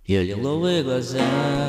Ее лиловые глаза.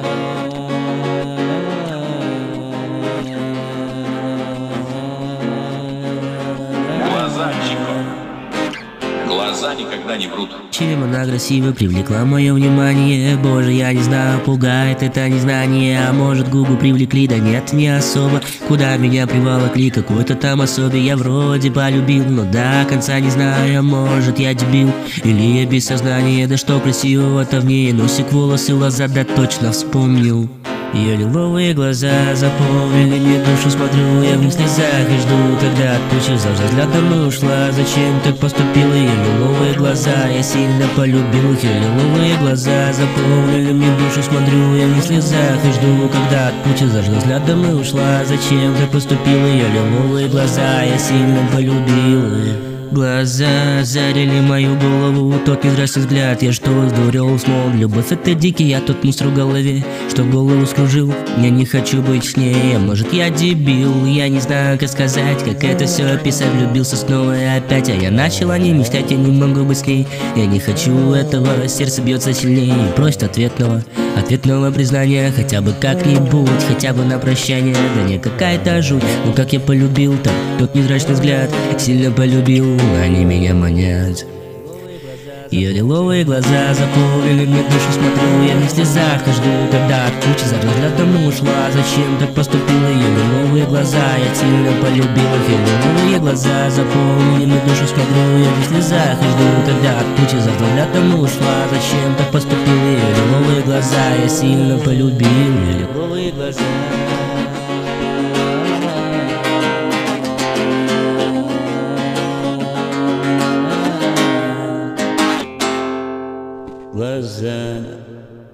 Глаза, Чико. Глаза никогда не врут. Чем она красиво привлекла мое внимание? Боже, я не знаю, пугает это незнание. А может, губы привлекли, да нет, не особо. Куда меня приволокли, какой-то там особе. Я вроде полюбил, но до конца не знаю. А может, я дебил, или я без сознания. Да что красивого-то в ней? Носик, волосы, глаза, да точно вспомнил. Ее лиловые глаза заполнили мне душу. Смотрю я в них слезах и жду, когда отпущу. За взглядом ушла, зачем так поступила? Ее лиловые глаза, я сильно полюбил их. Ее лиловые глаза заполнили мне душу. Смотрю я в них слезах и жду, когда отпущу. За взглядом ушла, зачем так поступила? Ее лиловые глаза, я сильно полюбил их. Глаза зарили мою голову, тот нездравствуй взгляд. Я что, сдурел, смол? Любовь это дикий, я тот мусор в голове, что голову скружил. Я не хочу быть с ней, а может я дебил. Я не знаю, как сказать, как это все описать. Влюбился снова и опять, а я начал о ней мечтать. Я не могу быть с ней, я не хочу этого. Сердце бьется сильнее, просит ответного признания. Хотя бы как-нибудь, хотя бы на прощание. Да не какая-то жуть, но как я полюбил-то, тот невзрачный взгляд, сильно полюбил. Они меня манят. Ее лиловые глаза заполнили мне душу. Смотрю я в слезах и жду, когда от кучи за взглядом ушла. Зачем так поступила? Ее лиловые глаза, я сильно полюбил их. Ее лиловые глаза заполнили мне душу. Смотрю я в слезах и жду, когда от кучи за взглядом ушла. Зачем так поступила? Ее лиловые глаза, я сильно полюбил. Ее лиловые глаза. Глаза.